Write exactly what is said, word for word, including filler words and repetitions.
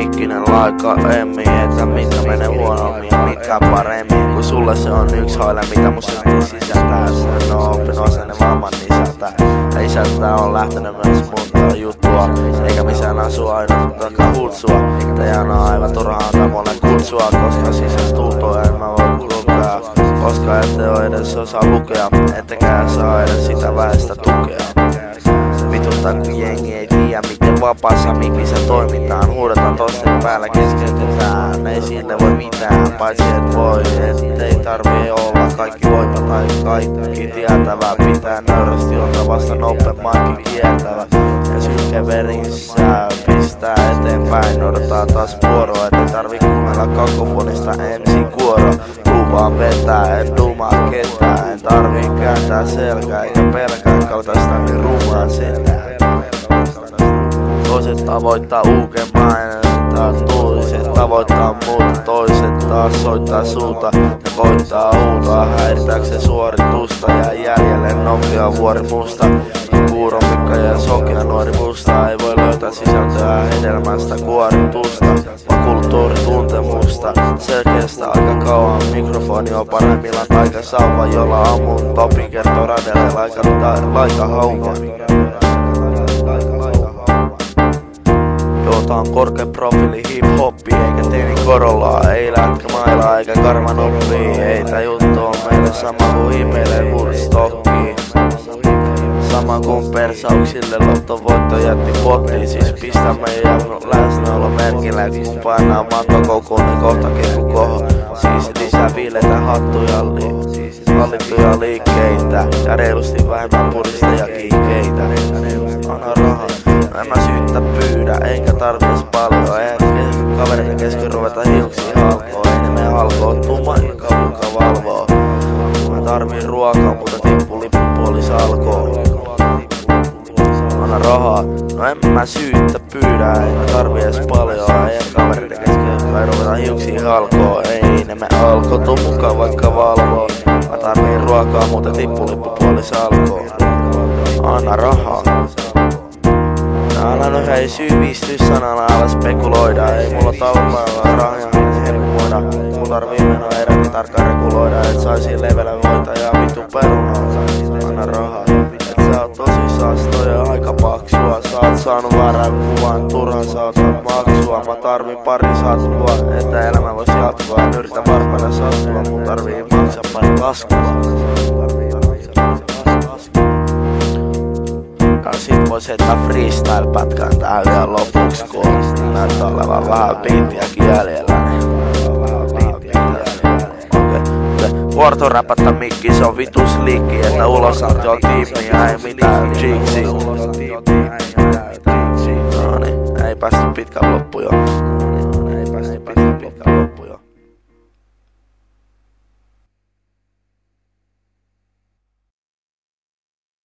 mikkinen laika emmi, että mitkä menee huonommin ja mitkä paremmin. Kun sulle se on yks haile, mitä mun syttiin sisältää. Sen on oppinut sen vamman isältä. Ja isältä on lähtenyt myös muuta juttua. Eikä missään asu aina takaa hutsua. Teidän on aivan turhaa antaa mulle kutsua, koska sisästä tuntuu en mä voi kulkea. Koska ette oo edes osaa lukea, ettekään saa edes sitä väestä tukea. Vituttaa kun jengi ei tiedä miten vapaassa miklissä toimitaan. Huudetaan tosten päällä keskeytetään. Ei sille voi mitään, paitsi et voi. Et ei tarvii olla kaikki voima tai kaikki tietävä. Pitää nöyrästi ottaa vasta nopeammankin kiertävä. Ja syke verissä pistää eteenpäin. Odottaa taas vuoroa, et ei tarvii kuunnella kakofonista ensin kuoro. Luvaan vetää, en dumaa ketään. En tarvii kääntää selkää eikä pelkää kaltaista niin rumaa sinne. Toiset tavoittaa uukemainen, taas toiset tavoittaa muuta. Toiset taas soittaa suuta ja koittaa huutaa häiritääkseen suoritusta. Ja jäljelle nokea vuori musta. Kuuro mikka ja sokea nuori musta. Ei voi löytää sisältöä hedelmästä kuoritusta, vaan kulttuurituntemusta. Selkeästä aika kauan mikrofoni on paremmillaan taikasauva, jolla ammun topi kertoo radelle laika, laika hauma. Joota on korkea profiili hip-hoppi eikä teini korolla. Ei lätkä mailaa eikä karman oppii. Ei tää juttu on meille sama kuin himeilee Woodstockiin. Sama kuin persauksille lottovoitto jätti pottiin. Siis pistämme ja läsnäolo merkillä. Kun painaa mattokokuun niin kohta keku koho. Siis lisää viileitä hattuja li hallittuja liikkeitä. Ja reilusti vähemmän purista ja kiikeitä. Anna rahaa. No en mä syyttä pyydä, eikä tarvis paljon. Eikä kavereiden kesken ruveta hiuksiin halkoo. Ei ne mene halkoo, tuu mainka luka valvoo. Mä tarviin ruokaa, mutta tippu lippupuoli salkoo. Anna rahaa, no en mä syyttä pyydä. Eikä tarvi edes paljon. Ei kavereiden kesken jotka ruveta hiuksiin halkoo. Ei ne mene halkoo, tuu mukaan vaikka valvoo. Mä tarviin ruokaa, mutta tippu lippupuoli salkoo. Anna rahaa. Älä nyt hei syvisty sanalla, älä spekuloida. Ei mulla talvella rahoja herkumoida. Mun tarvii menoa eräti tarkkaan reguloida. Et saisi levellä voita ja vitu perunaa. Anna rahaa. Et sä oot tosissaan toi aika paksua. Sä oot saanut väärän kuvan, turhan sä oot saanut maksua. Mä tarvin pari satkua, että elämä vois jatkua. En yritä varpailla saskua, mun tarvii maksaa pari laskua. Sit vois heittää freestyle-pätkän tähän vielä lopuks, kun näyttää olevan vähän biittiäkin jäljellä. Vuorto räpättä mikki, se on vitus liikki, että ulosanti on tiimiä, ei mitään jiksi. Noniin, ei päästy pitkän loppuun.